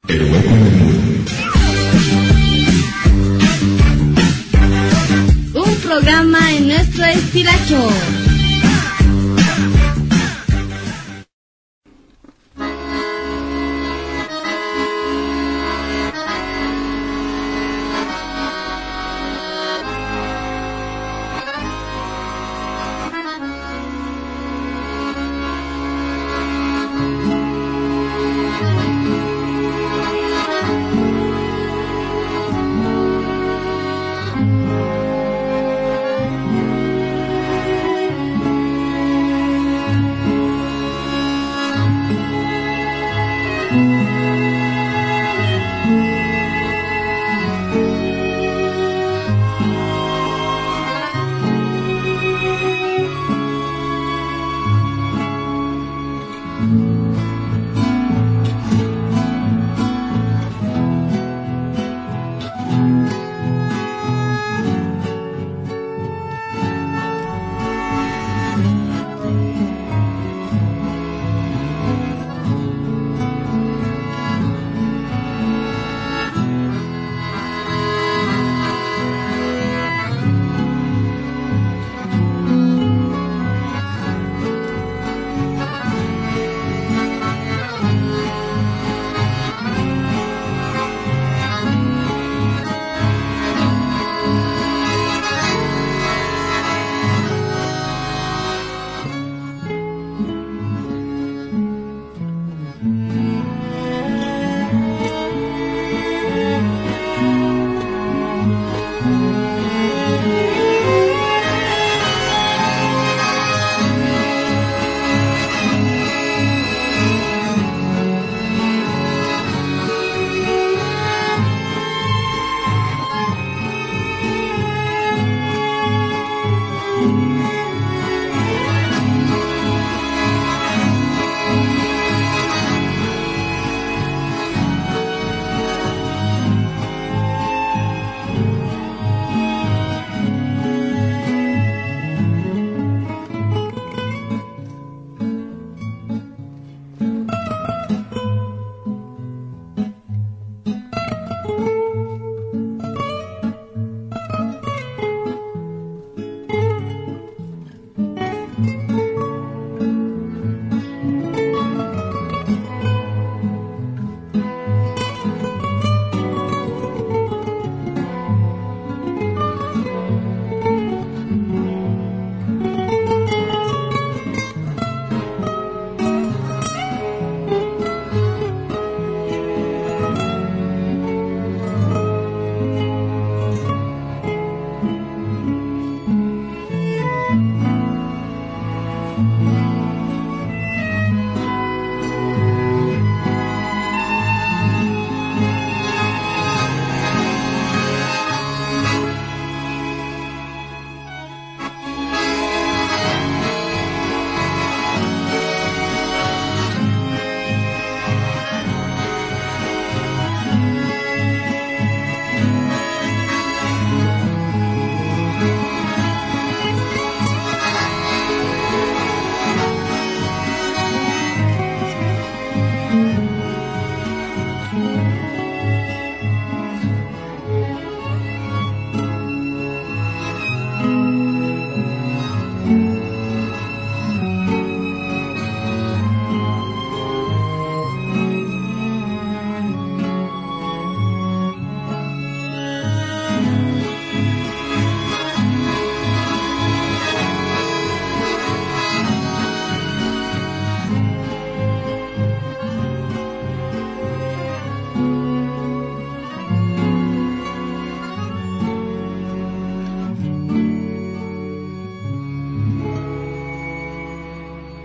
El hueco en el muro. Un programa en nuestro estilacho.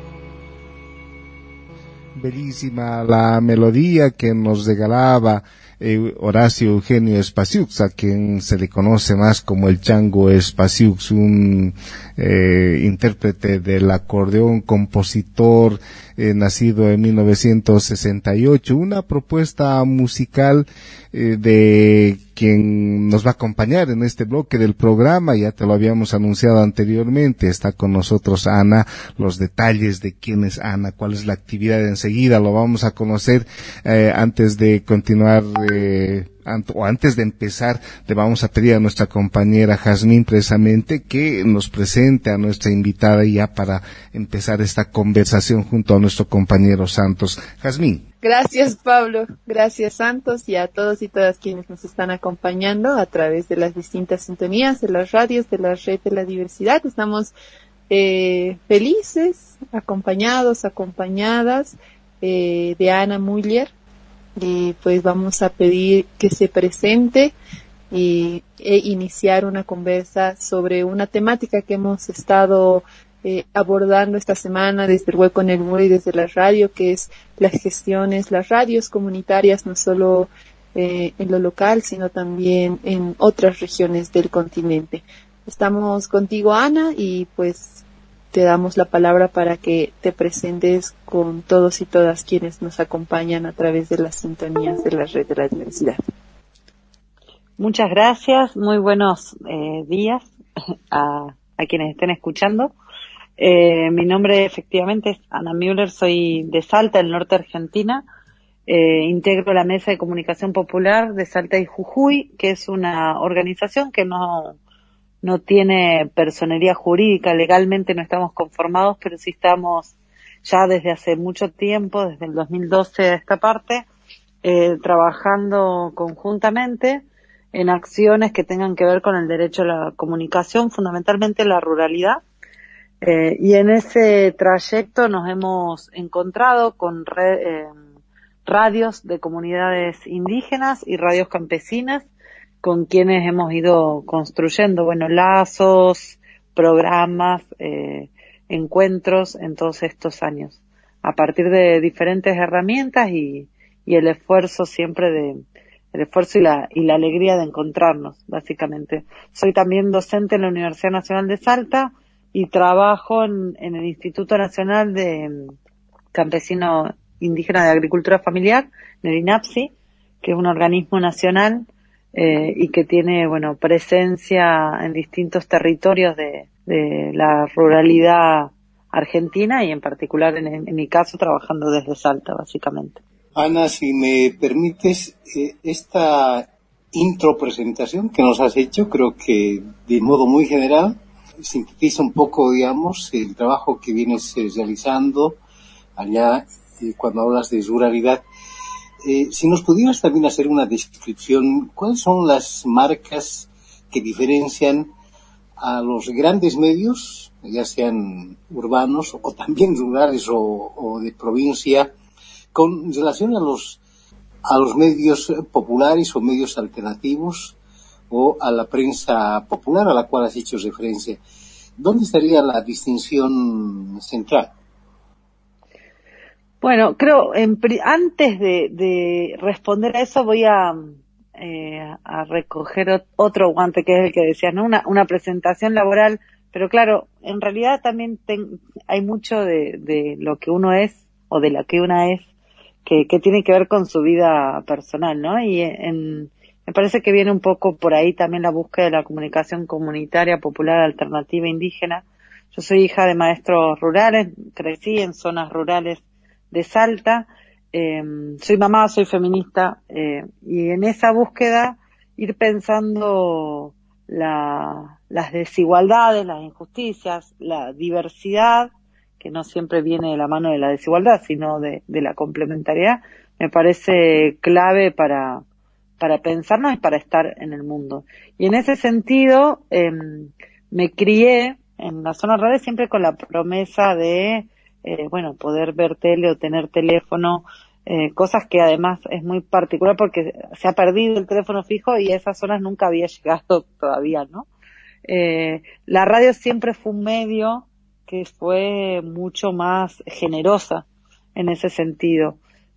Bellísima la melodía que nos regalaba Horacio Eugenio Spasiuk, a quien se le conoce más como el Chango Spasiuk, un intérprete del acordeón, compositor, nacido en 1968, una propuesta musical de quien nos va a acompañar en este bloque del programa. Ya te lo habíamos anunciado anteriormente, está con nosotros Ana. Los detalles de quién es Ana, cuál es la actividad, enseguida lo vamos a conocer. Antes de continuar, antes de empezar, le vamos a pedir a nuestra compañera Jazmín precisamente que nos presente a nuestra invitada ya para empezar esta conversación junto a nuestro compañero Santos. Jazmín. Gracias, Pablo. Gracias, Santos, y a todos y todas quienes nos están acompañando a través de las distintas sintonías de las radios de la Red de la Diversidad. Estamos felices, acompañadas de Ana Müller, y pues vamos a pedir que se presente e iniciar una conversa sobre una temática que hemos estado abordando esta semana desde el Hueco en el Muro y desde la radio, que es las radios comunitarias, no solo en lo local, sino también en otras regiones del continente. Estamos contigo, Ana, y pues te damos la palabra para que te presentes con todos y todas quienes nos acompañan a través de las sintonías de la Red de la Diversidad. Muchas gracias, muy buenos días a quienes estén escuchando. Mi nombre efectivamente es Ana Müller, soy de Salta, el norte de Argentina. Integro la Mesa de Comunicación Popular de Salta y Jujuy, que es una organización que no tiene personería jurídica, legalmente no estamos conformados, pero sí estamos ya desde hace mucho tiempo, desde el 2012 a esta parte, trabajando conjuntamente en acciones que tengan que ver con el derecho a la comunicación, fundamentalmente la ruralidad. Y en ese trayecto nos hemos encontrado con radios de comunidades indígenas y radios campesinas con quienes hemos ido construyendo, lazos, programas, encuentros en todos estos años, a partir de diferentes herramientas y el esfuerzo siempre el esfuerzo y la alegría de encontrarnos, básicamente. Soy también docente en la Universidad Nacional de Salta y trabajo en el Instituto Nacional de Campesino Indígena de Agricultura Familiar, en el INAPSI, que es un organismo nacional y que tiene, presencia en distintos territorios de la ruralidad argentina y en particular en mi caso trabajando desde Salta, básicamente. Ana, si me permites, esta intro presentación que nos has hecho, creo que de modo muy general, sintetiza un poco, el trabajo que vienes realizando allá cuando hablas de ruralidad. Si nos pudieras también hacer una descripción, ¿cuáles son las marcas que diferencian a los grandes medios, ya sean urbanos o también rurales o de provincia, con relación a los medios populares o medios alternativos o a la prensa popular a la cual has hecho referencia? ¿Dónde estaría la distinción central? Bueno, creo, antes de responder a eso voy a recoger otro guante que es el que decías, ¿no? Una presentación laboral, pero claro, en realidad también hay mucho de lo que uno es o de la que una es que tiene que ver con su vida personal, ¿no? Y me parece que viene un poco por ahí también la búsqueda de la comunicación comunitaria, popular, alternativa, indígena. Yo soy hija de maestros rurales, crecí en zonas rurales de Salta, soy mamá, soy feminista, y en esa búsqueda ir pensando las desigualdades, las injusticias, la diversidad, que no siempre viene de la mano de la desigualdad, sino de la complementariedad, me parece clave para pensarnos y para estar en el mundo. Y en ese sentido, me crié en las zonas rurales siempre con la promesa de poder ver tele o tener teléfono, cosas que además es muy particular porque se ha perdido el teléfono fijo y a esas zonas nunca había llegado todavía, ¿no? La radio siempre fue un medio que fue mucho más generosa en ese sentido.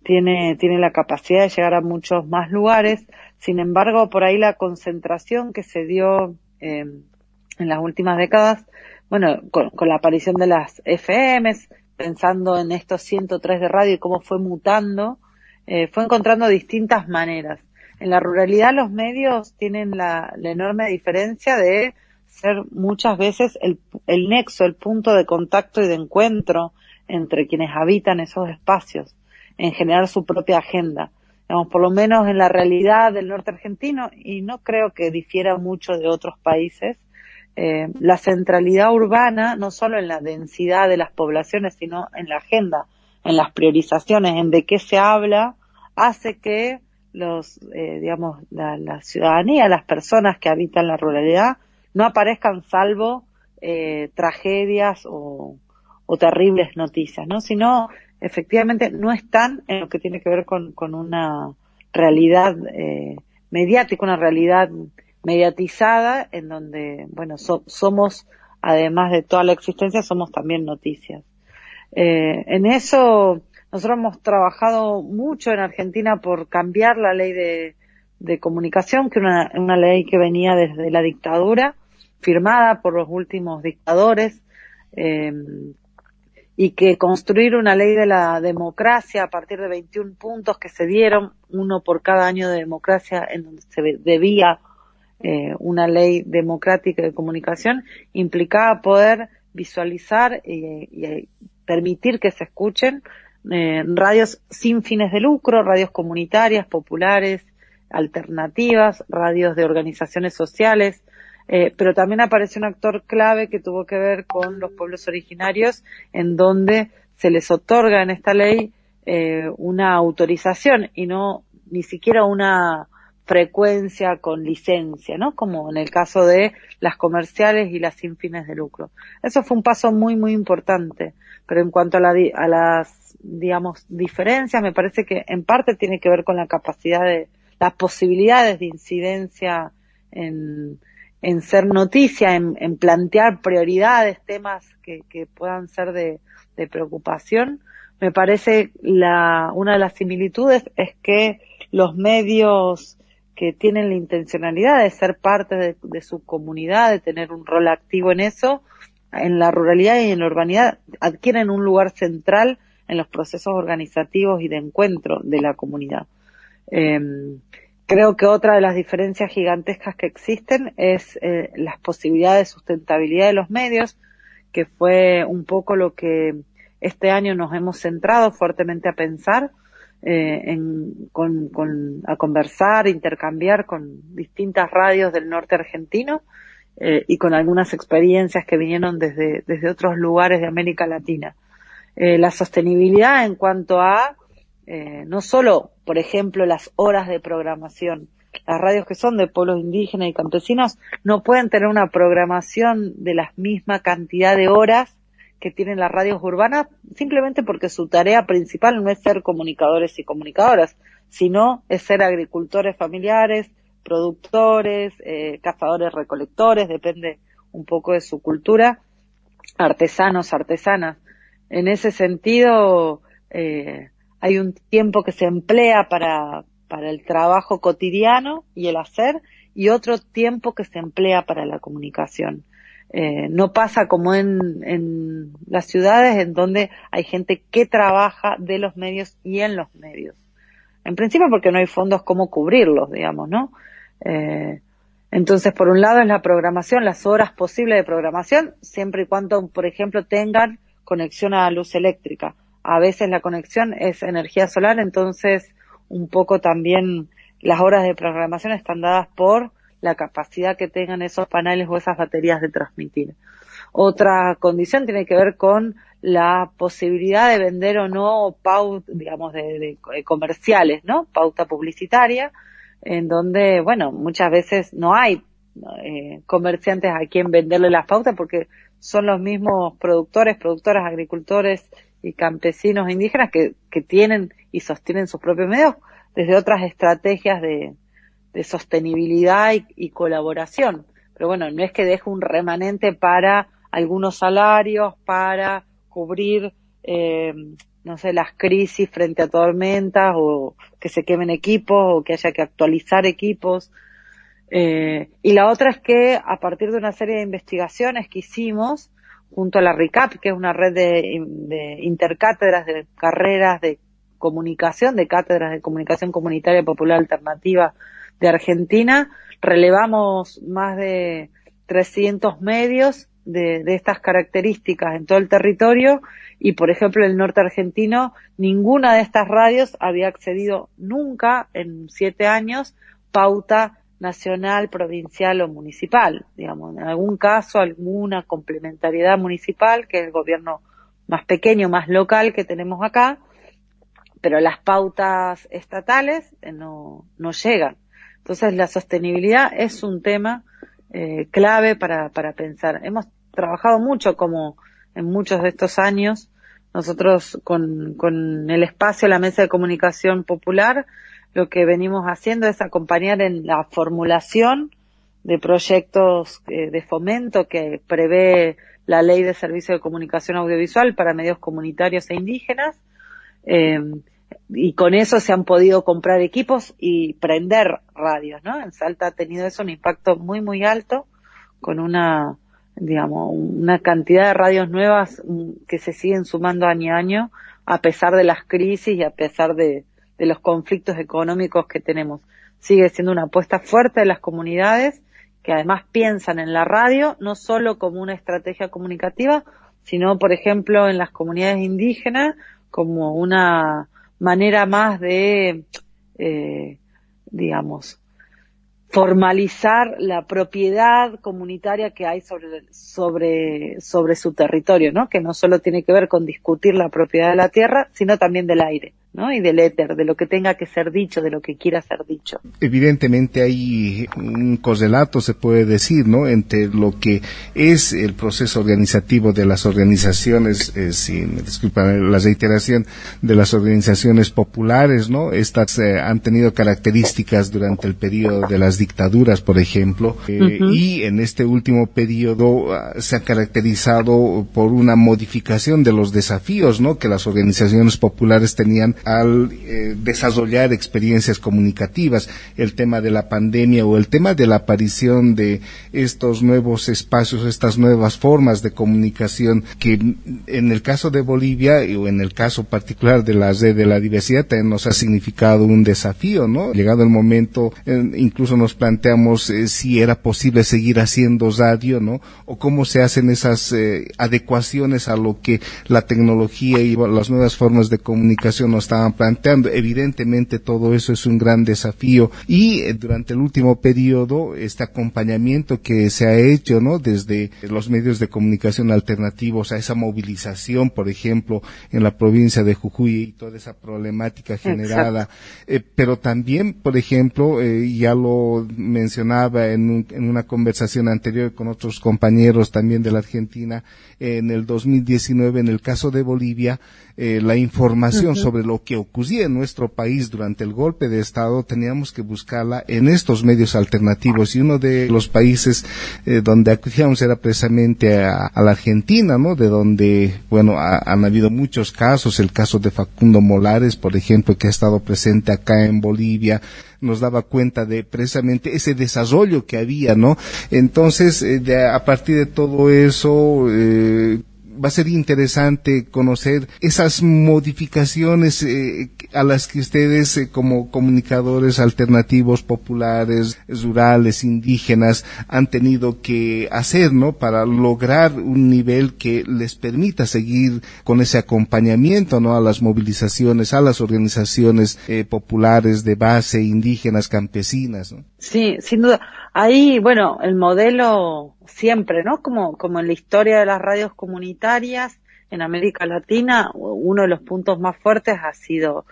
tiene la capacidad de llegar a muchos más lugares. Sin embargo, por ahí la concentración que se dio en las últimas décadas, bueno, con la aparición de las FMs, pensando en estos 103 de radio y cómo fue mutando, fue encontrando distintas maneras. En la ruralidad los medios tienen la enorme diferencia de ser muchas veces el nexo, el punto de contacto y de encuentro entre quienes habitan esos espacios, en generar su propia agenda. Digamos, por lo menos en la realidad del norte argentino, y no creo que difiera mucho de otros países, la centralidad urbana, no solo en la densidad de las poblaciones, sino en la agenda, en las priorizaciones, en de qué se habla, hace que la ciudadanía, las personas que habitan la ruralidad, no aparezcan salvo tragedias o terribles noticias, ¿no? Sino, efectivamente, no están en lo que tiene que ver con una realidad mediática, una realidad mediatizada, en donde, bueno, somos, además de toda la existencia, somos también noticias. En eso, nosotros hemos trabajado mucho en Argentina por cambiar la ley de comunicación, que una ley que venía desde la dictadura, firmada por los últimos dictadores, y que construir una ley de la democracia a partir de 21 puntos que se dieron, uno por cada año de democracia, en donde se debía una ley democrática de comunicación, implicaba poder visualizar y permitir que se escuchen radios sin fines de lucro, radios comunitarias, populares, alternativas, radios de organizaciones sociales, pero también apareció un actor clave que tuvo que ver con los pueblos originarios, en donde se les otorga en esta ley una autorización y no ni siquiera una frecuencia con licencia, ¿no? Como en el caso de las comerciales y las sin fines de lucro. Eso fue un paso muy, muy importante. Pero en cuanto a las, digamos, diferencias, me parece que en parte tiene que ver con la capacidad las posibilidades de incidencia en ser noticia, en plantear prioridades, temas que puedan ser de preocupación. Me parece una de las similitudes es que los medios que tienen la intencionalidad de ser parte de su comunidad, de tener un rol activo en eso, en la ruralidad y en la urbanidad, adquieren un lugar central en los procesos organizativos y de encuentro de la comunidad. Creo que otra de las diferencias gigantescas que existen es las posibilidades de sustentabilidad de los medios, que fue un poco lo que este año nos hemos centrado fuertemente a pensar, a conversar, intercambiar con distintas radios del norte argentino y con algunas experiencias que vinieron desde otros lugares de América Latina. La sostenibilidad en cuanto a no solo, por ejemplo, las horas de programación. Las radios que son de pueblos indígenas y campesinos no pueden tener una programación de la misma cantidad de horas que tienen las radios urbanas, simplemente porque su tarea principal no es ser comunicadores y comunicadoras, sino es ser agricultores familiares, productores, cazadores recolectores, depende un poco de su cultura, artesanos, artesanas. En ese sentido, hay un tiempo que se emplea para el trabajo cotidiano y el hacer, y otro tiempo que se emplea para la comunicación. No pasa como en las ciudades, en donde hay gente que trabaja de los medios y en los medios. En principio porque no hay fondos como cubrirlos, digamos, ¿no? Entonces, por un lado es la programación, las horas posibles de programación, siempre y cuando, por ejemplo, tengan conexión a la luz eléctrica. A veces la conexión es energía solar, entonces un poco también las horas de programación están dadas por la capacidad que tengan esos paneles o esas baterías de transmitir. Otra condición tiene que ver con la posibilidad de vender o no pauta, digamos, de comerciales, ¿no? Pauta publicitaria, en donde, bueno, muchas veces no hay comerciantes a quien venderle las pautas porque son los mismos productores, productoras, agricultores y campesinos indígenas que tienen y sostienen sus propios medios desde otras estrategias de sostenibilidad y colaboración. Pero bueno, no es que deje un remanente para algunos salarios, para cubrir no sé, las crisis frente a tormentas, o que se quemen equipos, o que haya que actualizar equipos. Y la otra es que a partir de una serie de investigaciones que hicimos junto a la RICAP, que es una red de intercátedras de carreras de comunicación, de cátedras de comunicación comunitaria popular alternativa de Argentina, relevamos más de 300 medios de estas características en todo el territorio, y por ejemplo en el norte argentino ninguna de estas radios había accedido nunca en 7 años pauta nacional, provincial o municipal, digamos, en algún caso alguna complementariedad municipal, que es el gobierno más pequeño, más local que tenemos acá, pero las pautas estatales no llegan. Entonces la sostenibilidad es un tema clave para pensar. Hemos trabajado mucho, como en muchos de estos años, nosotros con el espacio, la Mesa de Comunicación Popular, lo que venimos haciendo es acompañar en la formulación de proyectos de fomento que prevé la Ley de Servicio de Comunicación Audiovisual para medios comunitarios e indígenas, y con eso se han podido comprar equipos y prender radios, ¿no? En Salta ha tenido eso un impacto muy, muy alto, con una cantidad de radios nuevas que se siguen sumando año a año, a pesar de las crisis y a pesar de los conflictos económicos que tenemos. Sigue siendo una apuesta fuerte de las comunidades, que además piensan en la radio no solo como una estrategia comunicativa, sino, por ejemplo, en las comunidades indígenas como una manera más de, formalizar la propiedad comunitaria que hay sobre su territorio, ¿no? Que no solo tiene que ver con discutir la propiedad de la tierra, sino también del aire, ¿no? Y del éter, de lo que tenga que ser dicho, de lo que quiera ser dicho. Evidentemente hay un correlato, se puede decir, ¿no?, entre lo que es el proceso organizativo de las organizaciones, si me disculpan la reiteración, de las organizaciones populares, ¿no? Estas han tenido características durante el periodo de las dictaduras, por ejemplo, y en este último periodo se ha caracterizado por una modificación de los desafíos, ¿no?, que las organizaciones populares tenían al desarrollar experiencias comunicativas. El tema de la pandemia o el tema de la aparición de estos nuevos espacios, estas nuevas formas de comunicación, que en el caso de Bolivia o en el caso particular de la red de la diversidad también nos ha significado un desafío, ¿no? Llegado el momento, incluso nos planteamos si era posible seguir haciendo radio, ¿no? O cómo se hacen esas adecuaciones a lo que la tecnología y las nuevas formas de comunicación nos estaban planteando. Evidentemente todo eso es un gran desafío, y durante el último periodo este acompañamiento que se ha hecho, ¿no?, desde los medios de comunicación alternativos a esa movilización, por ejemplo, en la provincia de Jujuy, y toda esa problemática generada, pero también, por ejemplo, ya lo mencionaba en una conversación anterior con otros compañeros también de la Argentina, en el 2019, en el caso de Bolivia, la información sobre lo que ocurría en nuestro país durante el golpe de Estado teníamos que buscarla en estos medios alternativos, y uno de los países donde acudíamos era precisamente a la Argentina, ¿no?, de donde, bueno, han habido muchos casos. El caso de Facundo Molares, por ejemplo, que ha estado presente acá en Bolivia, nos daba cuenta de precisamente ese desarrollo que había, ¿no? Entonces, a partir de todo eso, va a ser interesante conocer esas modificaciones a las que ustedes como comunicadores alternativos, populares, rurales, indígenas han tenido que hacer, ¿no?, para lograr un nivel que les permita seguir con ese acompañamiento, ¿no?, a las movilizaciones, a las organizaciones populares de base, indígenas, campesinas, ¿no? Sí, sin duda. Ahí, bueno, el modelo siempre, ¿no? Como en la historia de las radios comunitarias en América Latina, uno de los puntos más fuertes ha sido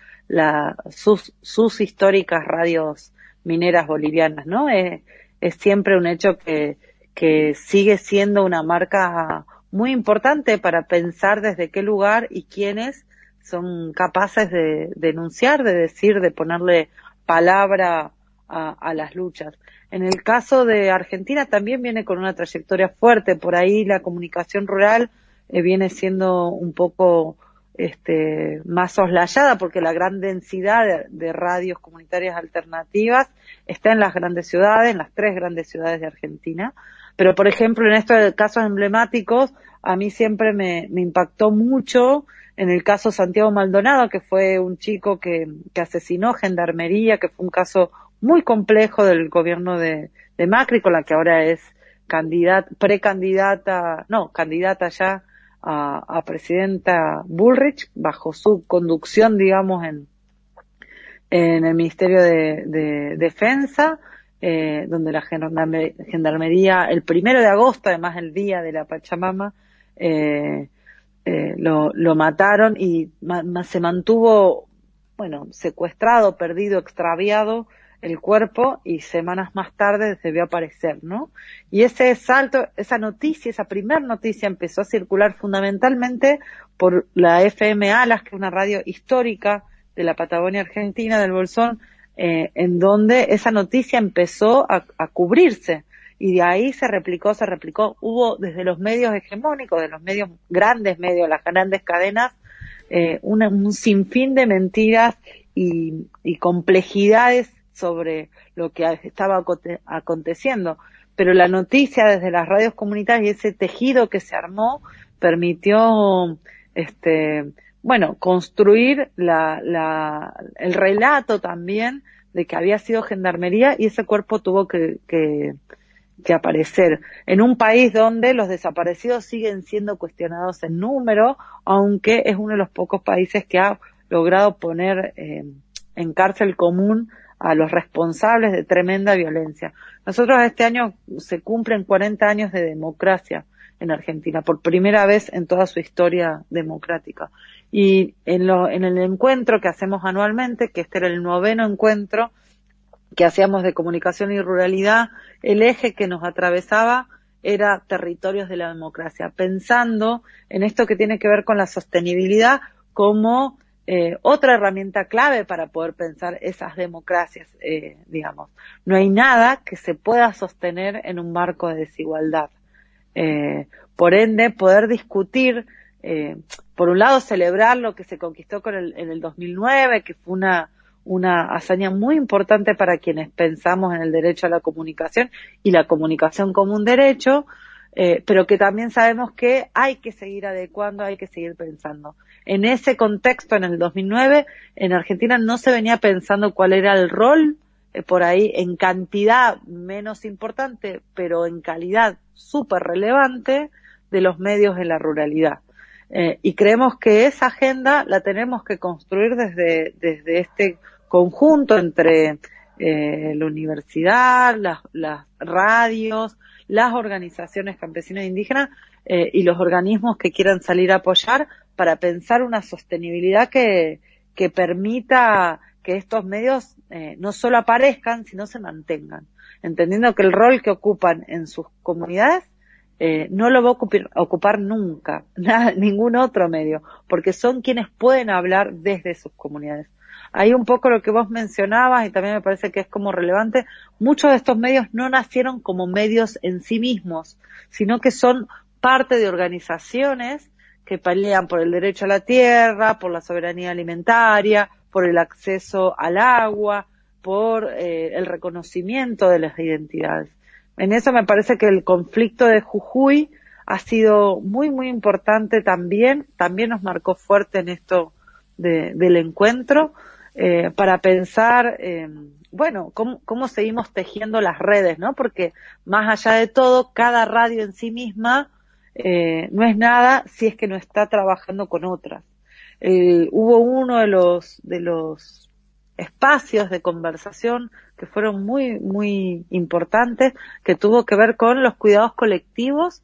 sus históricas radios mineras bolivianas, ¿no? Es siempre un hecho que sigue siendo una marca muy importante para pensar desde qué lugar y quiénes son capaces de denunciar, de decir, de ponerle palabra a las luchas. En el caso de Argentina también viene con una trayectoria fuerte. Por ahí la comunicación rural viene siendo un poco más soslayada, porque la gran densidad de radios comunitarias alternativas está en las grandes ciudades, en las 3 grandes ciudades de Argentina. Pero, por ejemplo, en estos casos emblemáticos, a mí siempre me impactó mucho en el caso Santiago Maldonado, que fue un chico que asesinó Gendarmería, que fue un caso muy complejo del gobierno de Macri, con la que ahora es candidata ya a presidenta Bullrich, bajo su conducción, digamos, en el Ministerio de Defensa, donde la Gendarmería, el 1 de agosto, además el día de la Pachamama, lo mataron y se mantuvo, secuestrado, perdido, extraviado el cuerpo, y semanas más tarde debió aparecer, ¿no? Y ese salto, esa primer noticia empezó a circular fundamentalmente por la FM Alas, que es una radio histórica de la Patagonia Argentina, del Bolsón, en donde esa noticia empezó a cubrirse, y de ahí se replicó, hubo desde los medios hegemónicos, de los grandes medios, las grandes cadenas, un sinfín de mentiras y complejidades sobre lo que estaba aconteciendo. Pero la noticia desde las radios comunitarias y ese tejido que se armó permitió construir el relato también de que había sido Gendarmería, y ese cuerpo tuvo que aparecer en un país donde los desaparecidos siguen siendo cuestionados en número, aunque es uno de los pocos países que ha logrado poner en cárcel común a los responsables de tremenda violencia. Nosotros este año se cumplen 40 años de democracia en Argentina, por primera vez en toda su historia democrática. Y en el encuentro que hacemos anualmente, que este era el 9º encuentro que hacíamos de comunicación y ruralidad, el eje que nos atravesaba era territorios de la democracia, pensando en esto que tiene que ver con la sostenibilidad como otra herramienta clave para poder pensar esas democracias, digamos. No hay nada que se pueda sostener en un marco de desigualdad. Por ende, poder discutir, por un lado, celebrar lo que se conquistó en el 2009, que fue una hazaña muy importante para quienes pensamos en el derecho a la comunicación y la comunicación como un derecho, pero que también sabemos que hay que seguir adecuando, hay que seguir pensando. En ese contexto, en el 2009, en Argentina no se venía pensando cuál era el rol, por ahí en cantidad menos importante, pero en calidad súper relevante, de los medios en la ruralidad. Y creemos que esa agenda la tenemos que construir desde este conjunto entre la universidad, las radios, las organizaciones campesinas e indígenas y los organismos que quieran salir a apoyar, para pensar una sostenibilidad que permita que estos medios no solo aparezcan, sino se mantengan, entendiendo que el rol que ocupan en sus comunidades no lo va a ocupar nunca ningún otro medio, porque son quienes pueden hablar desde sus comunidades. Ahí un poco lo que vos mencionabas, y también me parece que es como relevante, muchos de estos medios no nacieron como medios en sí mismos, sino que son parte de organizaciones que pelean por el derecho a la tierra, por la soberanía alimentaria, por el acceso al agua, por el reconocimiento de las identidades. En eso me parece que el conflicto de Jujuy ha sido muy, muy importante también nos marcó fuerte en esto del encuentro, para pensar, cómo seguimos tejiendo las redes, ¿no? Porque más allá de todo, cada radio en sí misma no es nada si es que no está trabajando con otras. Hubo uno de los espacios de conversación que fueron muy, muy importantes, que tuvo que ver con los cuidados colectivos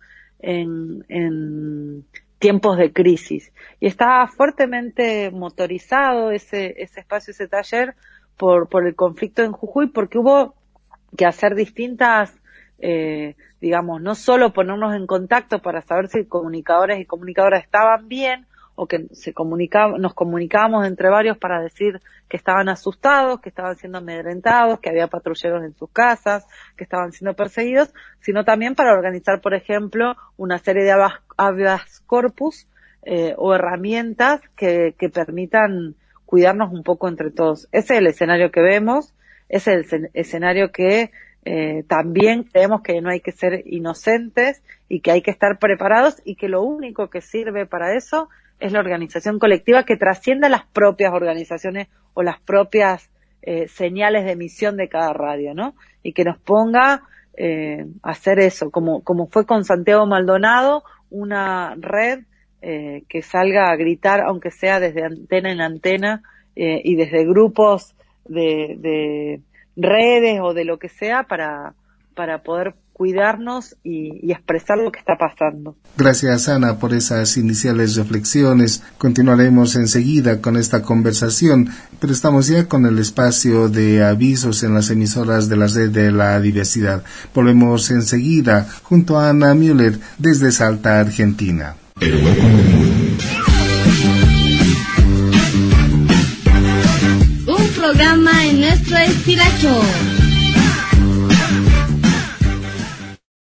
en tiempos de crisis. Y estaba fuertemente motorizado ese espacio, ese taller, por el conflicto en Jujuy, porque hubo que hacer distintas, no solo ponernos en contacto para saber si comunicadores y comunicadoras estaban bien, o que nos comunicábamos entre varios para decir que estaban asustados, que estaban siendo amedrentados, que había patrulleros en sus casas, que estaban siendo perseguidos, sino también para organizar, por ejemplo, una serie de habeas corpus o herramientas que permitan cuidarnos un poco entre todos. Ese es el escenario que vemos, ese es el escenario que también creemos que no hay que ser inocentes y que hay que estar preparados y que lo único que sirve para eso es la organización colectiva que trascienda las propias organizaciones o las propias señales de emisión de cada radio, ¿no? Y que nos ponga a hacer eso, como fue con Santiago Maldonado, una red que salga a gritar, aunque sea desde antena en antena y desde grupos de redes o de lo que sea para poder cuidarnos y expresar lo que está pasando. Gracias, Ana, por esas iniciales reflexiones. Continuaremos enseguida con esta conversación, pero estamos ya con el espacio de avisos en las emisoras de la Red de la Diversidad. Volvemos enseguida junto a Ana Müller desde Salta, Argentina. El hueco en el muro. Un programa en nuestro estilacho.